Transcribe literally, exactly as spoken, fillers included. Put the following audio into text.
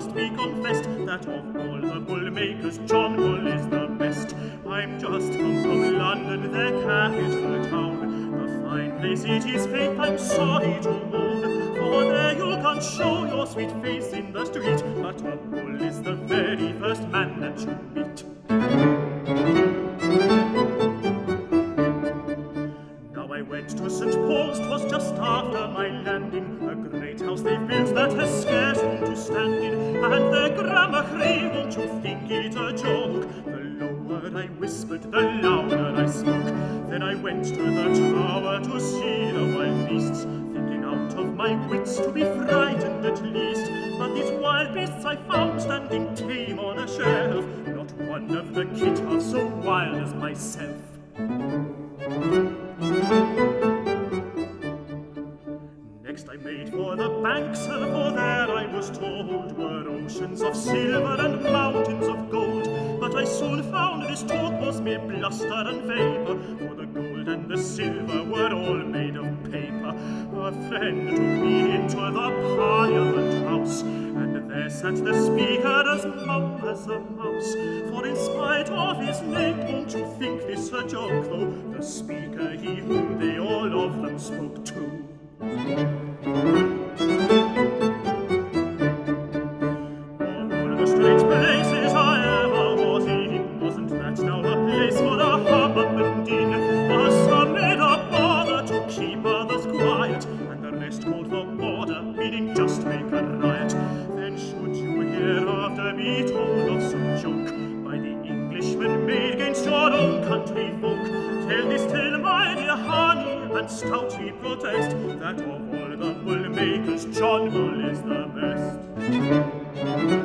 must be confessed that of all the bull-makers, John Bull is the best. I'm just come from London, their capital town. A fine place it is, faith, I'm sorry to own, for there you can't show your sweet face in the street, but a bull is the very first man that you meet. Now I went to Saint Paul's, 'twas just after my landing, a great house they've built that has scarce room to stand in, and their grammar, won't you think it a joke? The lower I whispered, the louder I spoke. Then I went to the tower to see the wild beasts, thinking out of my wits to be frightened at least. But these wild beasts I found standing tame on a shelf, not one of the kit half so wild as myself. Next I made for the banks, for there I was told were oceans of silver and mountains of gold. But I soon found this talk was mere bluster and vapour, for the gold and the silver were all made of paper. A friend took me into the Parliament House, and there sat the Speaker as mum as a mouse. For in spite of his name, won't you think this a joke, though the Speaker, he whom they all of them spoke to. Of all the strange places I ever was in, wasn't that now the place for a hubbub and din? For some made a bother to keep others quiet, and the rest called for order, meaning just make a riot. Then should you hereafter be told of some joke by the Englishman made against your own country folk, tell this tale, my dear honey, and stoutly protest that of all the bull-makers, John Bull is the best.